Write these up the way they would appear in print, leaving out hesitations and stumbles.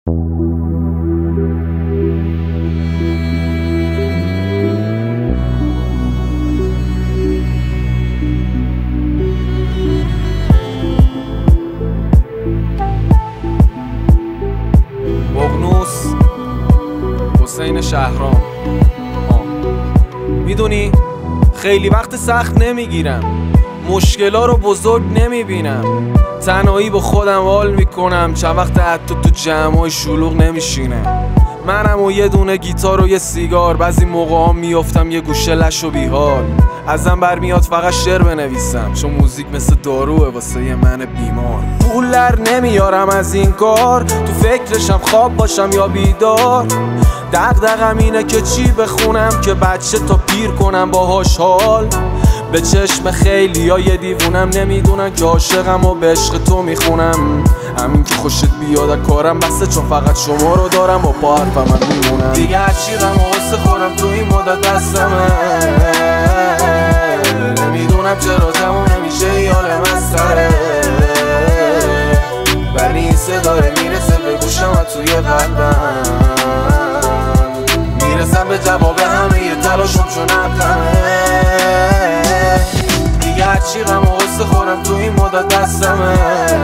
حسین شهرام. میدونی خیلی وقت سخت نمیگیرم، مشکلا رو بزرگ نمیبینم، تنهایی با خودم حال میکنم، چند وقت حتی تو جمعای شلوغ نمیشینم. منم و یه دونه گیتار و یه سیگار، بعضی موقعا میافتم یه گوشه لش و بیحال. ازم برمیاد فقط شعر بنویسم، چون موزیک مثل داروه واسه یه من بیمار. پول در نمیارم از این کار، تو فکرشم خواب باشم یا بیدار. دغدغم اینه که چی بخونم که بچه تا پیر کنم باهاش حال. به چشم خیلی ها یه دیوونم، نمیدونن که عاشقم و به عشق تو میخونم. همین که خوشت بیاد کارم بسته، چون فقط شما رو دارم و با حرفم هم میمونم. دیگه هرچی غم و غصه خورم تو این مدت دستمه، نمیدونم چرا تموم نمیشه یال مسخره، ولی این صدای میرسه به گوشم و توی قلبم، میرسم به جواب همه یه تلاشم چون حقمه. دیگه هرچی غم و غصه خورم تو این مدت دستمه،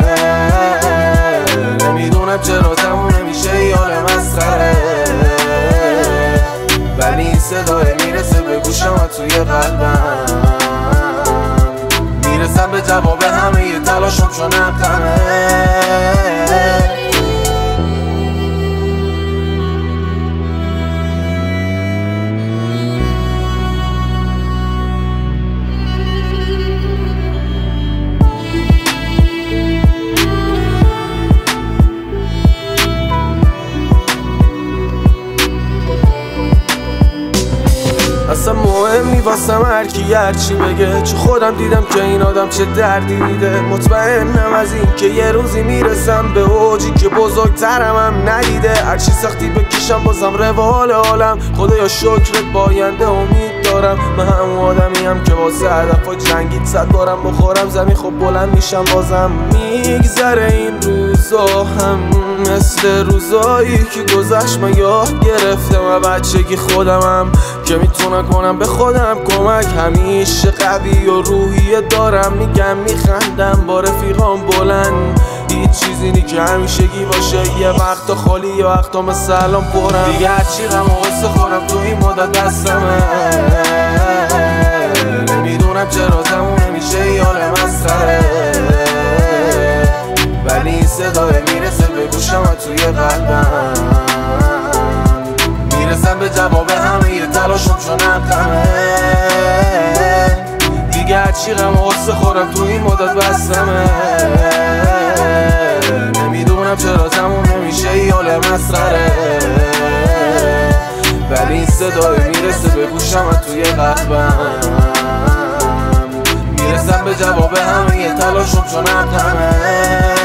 نمیدونم چرا تموم نمیشه یال مسخره، ولی این صدای میرسه به گوشم و توی قلبم، میرسم به جواب همه یه تلاشم چون حقمه. اصلا مهم نی واسم هرکی هرچی بگه، چون خودم دیدم که این آدم چه دردی دیده. مطمئنم از این که یه روزی میرسم به اوجی که بزرگترم هم ندیده. هرچی سختی بکشم بازم روال عالم، خدایا شکرت باینده امید دارم. من همون آدمی هم که واسه هدفا جنگید، 100 بارم بخورم زمین خب بلند میشم بازم. میگذره این روزا هم مثل روزایی که گذشت، من یاد گرفتم و بچگی خودمم که میتونم کنم به خودم کمک. همیشه قوی و روحیه دارم، میگم میخندم با رفیقام بلند. هیچ چیزی نی که همیشگی باشه، یه وقتا خالی یه وقتا مثل الان پرم. دیگه هرچی غم و غصه خورم تو این مدت دستمه، نمیدونم چرا تموم نمیشه یال مسخره، ولی این صدای میرسه به گوشم و توی قلبم، میرسم به جواب همه یه تلاشم چون حقمه. دیگه هرچی غم و غصه خورم تو این مدت بستمه، نمیدونم چرا تموم نمیشه یال مسخره، ولی این صدای میرسه به گوشم و توی قلبم، میرسم به جواب همه یه تلاشم چون حقمه.